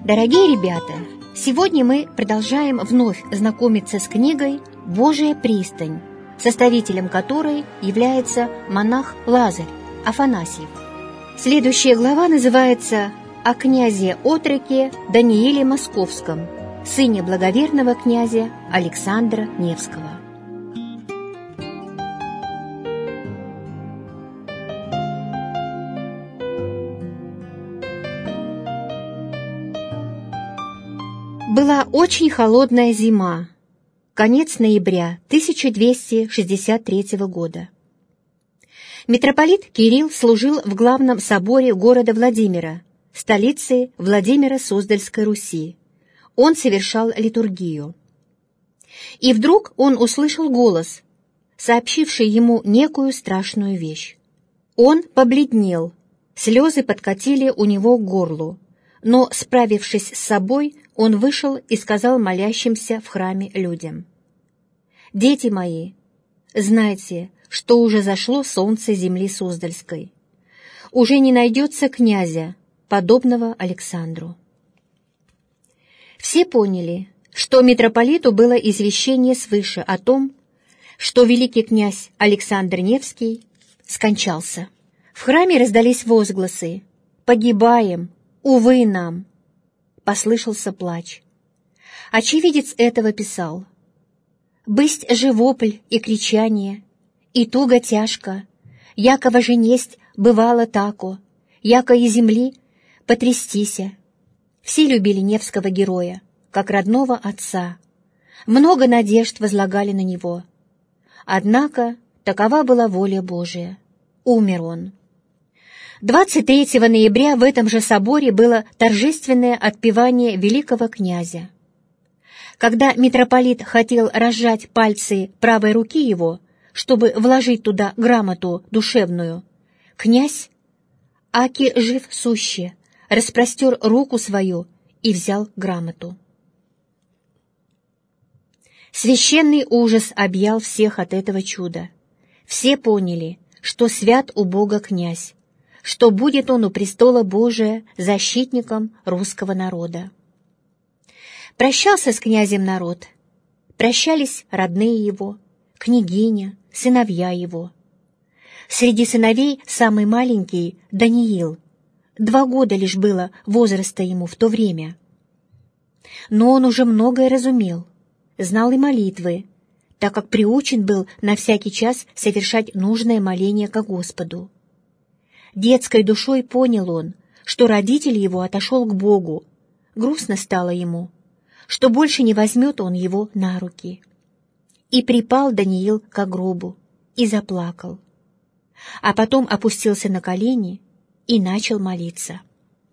Дорогие ребята, сегодня мы продолжаем вновь знакомиться с книгой «Божия пристань», составителем которой является монах Лазарь Афанасьев. Следующая глава называется «О князе-отроке Данииле Московском, сыне благоверного князя Александра Невского». Была очень холодная зима, конец ноября 1263 года. Митрополит Кирилл служил в главном соборе города Владимира, столицы Владимира-Суздальской Руси. Он совершал литургию. И вдруг он услышал голос, сообщивший ему некую страшную вещь. Он побледнел, слезы подкатили у него к горлу, но, справившись с собой, он вышел и сказал молящимся в храме людям: «Дети мои, знайте, что уже зашло солнце земли Суздальской. Уже не найдется князя, подобного Александру». Все поняли, что митрополиту было извещение свыше о том, что великий князь Александр Невский скончался. В храме раздались возгласы: «Погибаем! Увы нам!» Послышался плач. Очевидец этого писал: «Бысть же вопль и кричание, и туго тяжко, якова же несть бывало тако, яко и земли потрястися». Все любили Невского героя, как родного отца. Много надежд возлагали на него. Однако такова была воля Божия. Умер он. 23 ноября в этом же соборе было торжественное отпевание великого князя. Когда митрополит хотел разжать пальцы правой руки его, чтобы вложить туда грамоту душевную, князь, аки жив суще, распростер руку свою и взял грамоту. Священный ужас объял всех от этого чуда. Все поняли, что свят у Бога князь, что будет он у престола Божия защитником русского народа. Прощался с князем народ, прощались родные его, княгиня, сыновья его. Среди сыновей самый маленький — Даниил, 2 года лишь было возраста ему в то время. Но он уже многое разумел, знал и молитвы, так как приучен был на всякий час совершать нужное моление ко Господу. Детской душой понял он, что родитель его отошел к Богу. Грустно стало ему, что больше не возьмет он его на руки. И припал Даниил ко гробу и заплакал, а потом опустился на колени и начал молиться.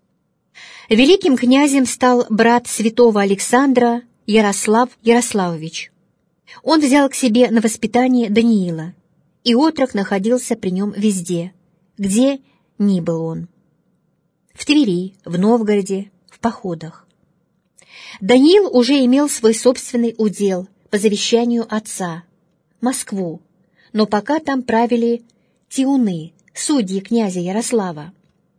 Великим князем стал брат святого Александра Ярослав Ярославович. Он взял к себе на воспитание Даниила, и отрок находился при нем везде, где ни был он. В Твери, в Новгороде, в походах. Даниил уже имел свой собственный удел по завещанию отца, Москву, но пока там правили тиуны, судьи князя Ярослава.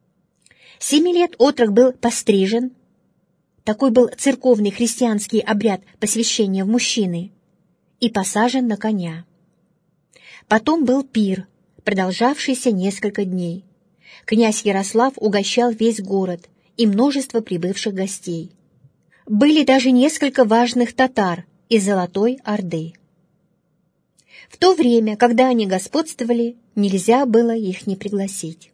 7 лет отрок был пострижен, такой был церковный христианский обряд посвящения в мужчины, и посажен на коня. Потом был пир, продолжавшийся несколько дней. Князь Ярослав угощал весь город и множество прибывших гостей. Были даже несколько важных татар из Золотой Орды. В то время, когда они господствовали, нельзя было их не пригласить.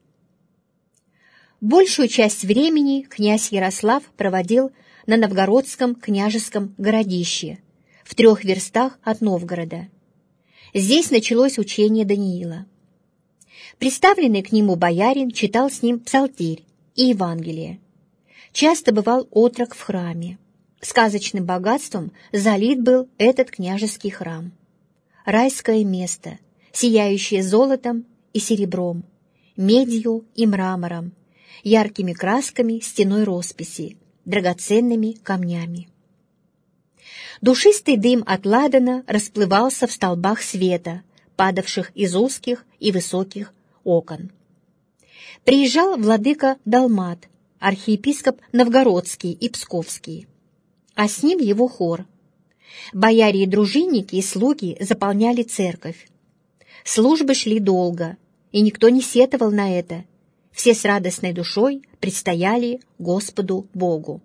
Большую часть времени князь Ярослав проводил на Новгородском княжеском городище, в 3 верстах от Новгорода. Здесь началось учение Даниила. Представленный к нему боярин читал с ним псалтирь и Евангелие. Часто бывал отрок в храме. Сказочным богатством залит был этот княжеский храм. Райское место, сияющее золотом и серебром, медью и мрамором, яркими красками стенной росписи, драгоценными камнями. Душистый дым от ладана расплывался в столбах света, падавших из узких и высоких окон. Приезжал владыка Далмат, архиепископ Новгородский и Псковский, а с ним его хор. Бояре и дружинники и слуги заполняли церковь. Службы шли долго, и никто не сетовал на это. Все с радостной душой предстояли Господу Богу.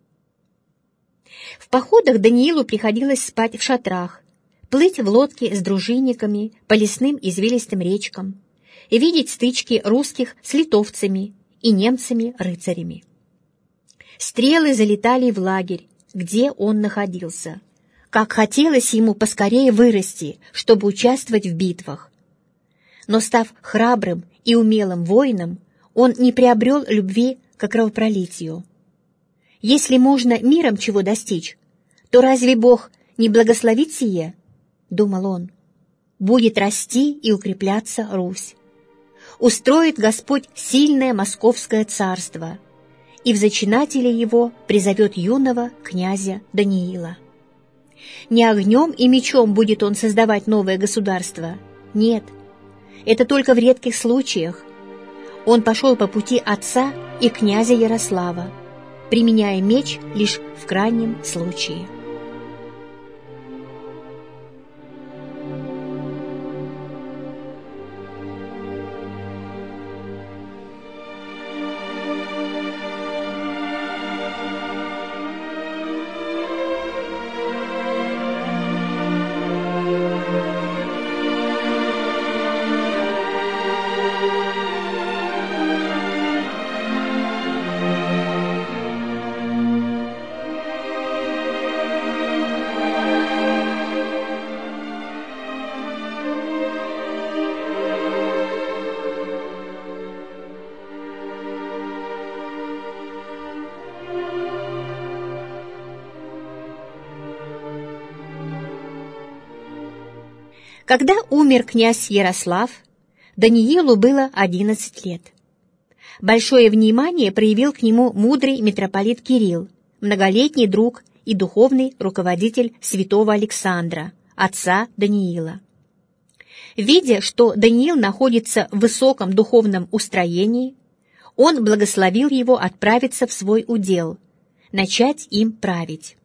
В походах Даниилу приходилось спать в шатрах, плыть в лодке с дружинниками по лесным извилистым речкам и видеть стычки русских с литовцами и немцами-рыцарями. Стрелы залетали в лагерь, где он находился. Как хотелось ему поскорее вырасти, чтобы участвовать в битвах. Но, став храбрым и умелым воином, он не приобрел любви к кровопролитию. Если можно миром чего достичь, то разве Бог не благословит сие? Думал он. Будет расти и укрепляться Русь. Устроит Господь сильное московское царство, и в зачинатели его призовет юного князя Даниила. Не огнем и мечом будет он создавать новое государство. Нет, это только в редких случаях. Он пошел по пути отца и князя Ярослава, применяя меч лишь в крайнем случае. Когда умер князь Ярослав, Даниилу было 11 лет. Большое внимание проявил к нему мудрый митрополит Кирилл, многолетний друг и духовный руководитель святого Александра, отца Даниила. Видя, что Даниил находится в высоком духовном устроении, он благословил его отправиться в свой удел, начать им править.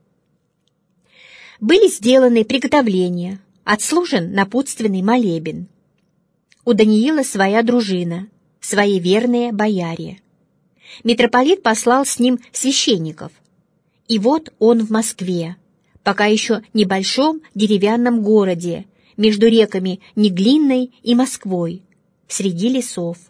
Были сделаны приготовления, отслужен напутственный молебен. У Даниила своя дружина, свои верные бояре. Митрополит послал с ним священников. И вот он в Москве, пока еще небольшом деревянном городе, между реками Неглинной и Москвой, среди лесов.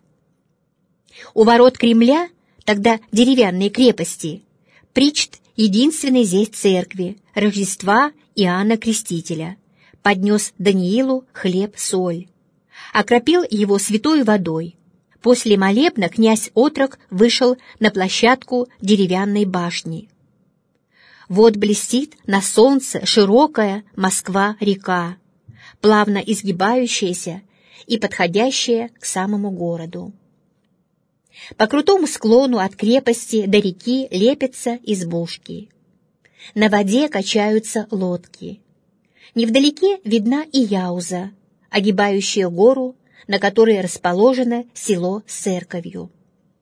У ворот Кремля, тогда деревянной крепости, причт единственной здесь церкви, Рождества Иоанна Крестителя, поднес Даниилу хлеб-соль, окропил его святой водой. После молебна князь-отрок вышел на площадку деревянной башни. Вот блестит на солнце широкая Москва-река, плавно изгибающаяся и подходящая к самому городу. По крутому склону от крепости до реки лепятся избушки. На воде качаются лодки. Невдалеке видна и Яуза, огибающая гору, на которой расположено село с церковью.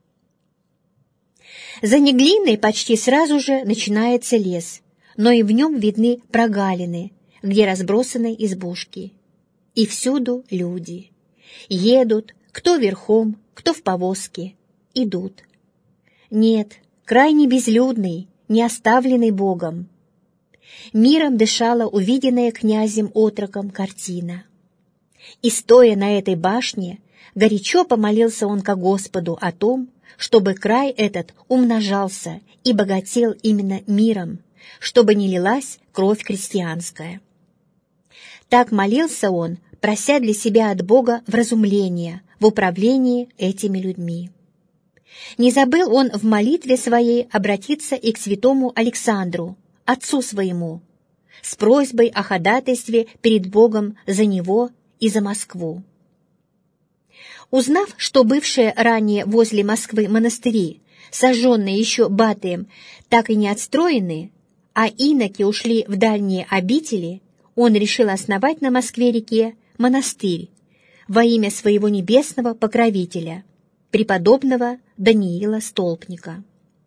За Неглиной почти сразу же начинается лес, но и в нем видны прогалины, где разбросаны избушки. И всюду люди. Едут, кто верхом, кто в повозке, идут. Нет, край не безлюдный, не оставленный Богом. Миром дышала увиденная князем-отроком картина. И, стоя на этой башне, горячо помолился он ко Господу о том, чтобы край этот умножался и богател именно миром, чтобы не лилась кровь крестьянская. Так молился он, прося для себя от Бога вразумления в управлении этими людьми. Не забыл он в молитве своей обратиться и к святому Александру, отцу своему, с просьбой о ходатайстве перед Богом за него и за Москву. Узнав, что бывшие ранее возле Москвы монастыри, сожженные еще Батыем, так и не отстроены, а иноки ушли в дальние обители, он решил основать на Москве-реке монастырь во имя своего небесного покровителя, преподобного Даниила Столпника.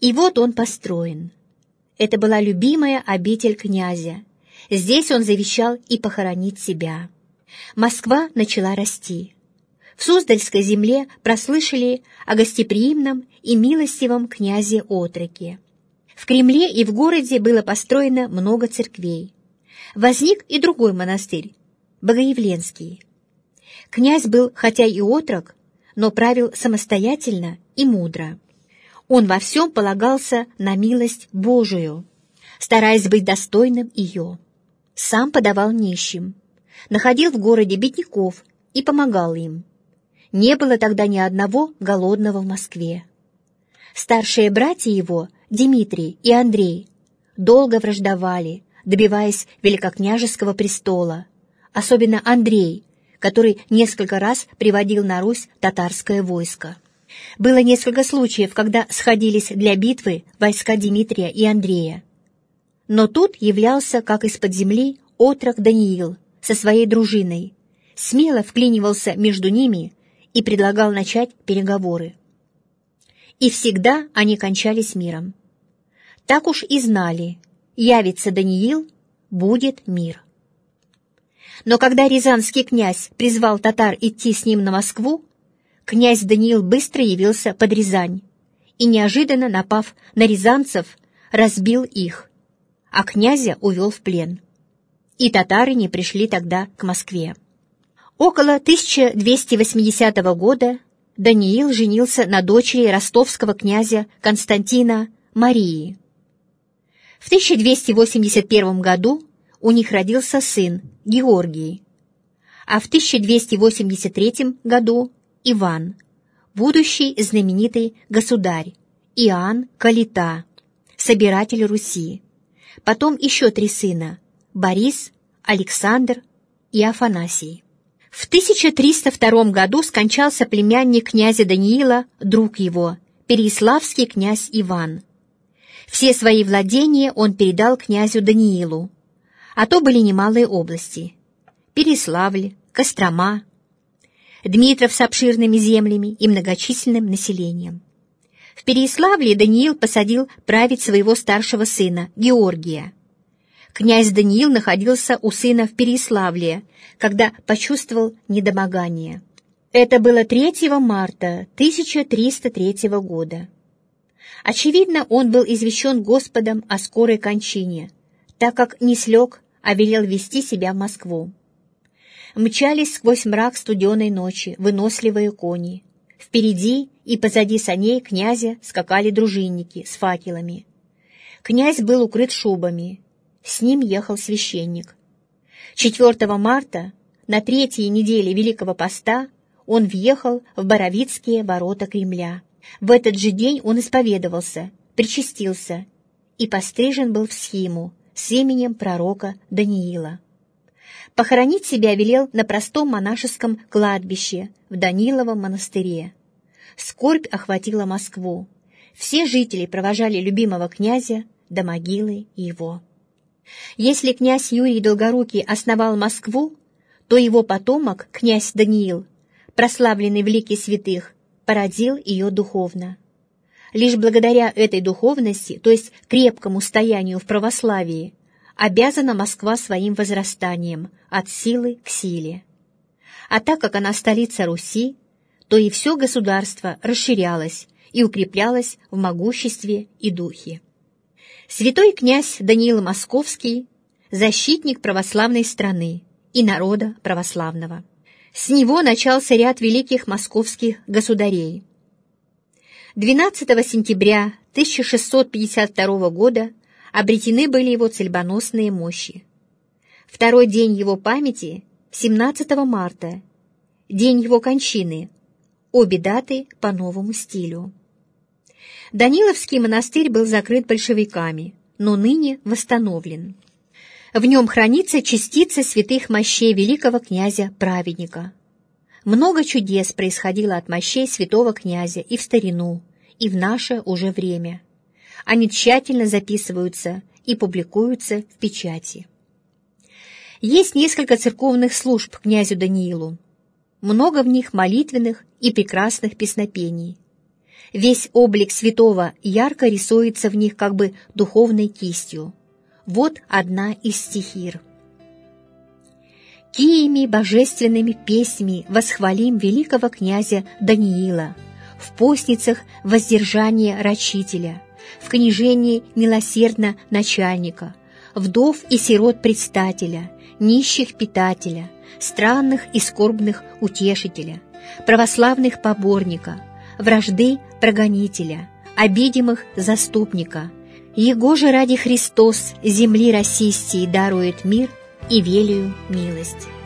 И вот он построен. Это была любимая обитель князя. Здесь он завещал и похоронить себя. Москва начала расти. В Суздальской земле прослышали о гостеприимном и милостивом князе Отроке. В Кремле и в городе было построено много церквей. Возник и другой монастырь, Богоявленский. Князь был, хотя и отрок, но правил самостоятельно и мудро. Он во всем полагался на милость Божию, стараясь быть достойным ее. Сам подавал нищим, находил в городе бедняков и помогал им. Не было тогда ни одного голодного в Москве. Старшие братья его, Дмитрий и Андрей, долго враждовали, добиваясь великокняжеского престола, особенно Андрей, который несколько раз приводил на Русь татарское войско. Было несколько случаев, когда сходились для битвы войска Дмитрия и Андрея. Но тут являлся, как из-под земли, отрок Даниил со своей дружиной, смело вклинивался между ними и предлагал начать переговоры. И всегда они кончались миром. Так уж и знали, явится Даниил, будет мир. Но когда рязанский князь призвал татар идти с ним на Москву, князь Даниил быстро явился под Рязань и, неожиданно напав на рязанцев, разбил их, а князя увел в плен. И татары не пришли тогда к Москве. Около 1280 года Даниил женился на дочери ростовского князя Константина Марии. В 1281 году у них родился сын Георгий, а в 1283 году Иван, будущий знаменитый государь, Иоанн Калита, собиратель Руси. Потом еще 3 сына – Борис, Александр и Афанасий. В 1302 году скончался племянник князя Даниила, друг его, переяславский князь Иван. Все свои владения он передал князю Даниилу, а то были немалые области – Переяславль, Кострома, Дмитров с обширными землями и многочисленным населением. В Переяславле Даниил посадил править своего старшего сына, Георгия. Князь Даниил находился у сына в Переяславле, когда почувствовал недомогание. Это было 3 марта 1303 года. Очевидно, он был извещен Господом о скорой кончине, так как не слег, а велел вести себя в Москву. Мчались сквозь мрак студеной ночи выносливые кони. Впереди и позади саней князя скакали дружинники с факелами. Князь был укрыт шубами. С ним ехал священник. 4 марта, на 3-й неделе Великого Поста, он въехал в Боровицкие ворота Кремля. В этот же день он исповедовался, причастился и пострижен был в схиму с именем пророка Даниила. Похоронить себя велел на простом монашеском кладбище в Даниловом монастыре. Скорбь охватила Москву. Все жители провожали любимого князя до могилы его. Если князь Юрий Долгорукий основал Москву, то его потомок, князь Даниил, прославленный в лике святых, породил ее духовно. Лишь благодаря этой духовности, то есть крепкому стоянию в православии, обязана Москва своим возрастанием от силы к силе. А так как она столица Руси, то и все государство расширялось и укреплялось в могуществе и духе. Святой князь Даниил Московский – защитник православной страны и народа православного. С него начался ряд великих московских государей. 12 сентября 1652 года обретены были его цельбоносные мощи. Второй день его памяти – 17 марта, день его кончины, обе даты по новому стилю. Даниловский монастырь был закрыт большевиками, но ныне восстановлен. В нем хранится частица святых мощей великого князя-праведника. Много чудес происходило от мощей святого князя и в старину, и в наше уже время. Они тщательно записываются и публикуются в печати. Есть несколько церковных служб князю Даниилу, много в них молитвенных и прекрасных песнопений. Весь облик святого ярко рисуется в них как бы духовной кистью. Вот одна из стихир. «Киями божественными песнями восхвалим великого князя Даниила, в постницах воздержание рачителя, в книжении милосердно начальника, вдов и сирот предстателя, нищих питателя, странных и скорбных утешителя, православных поборника, вражды прогонителя, обидимых заступника. Его же ради Христос земли российской дарует мир и велию милость».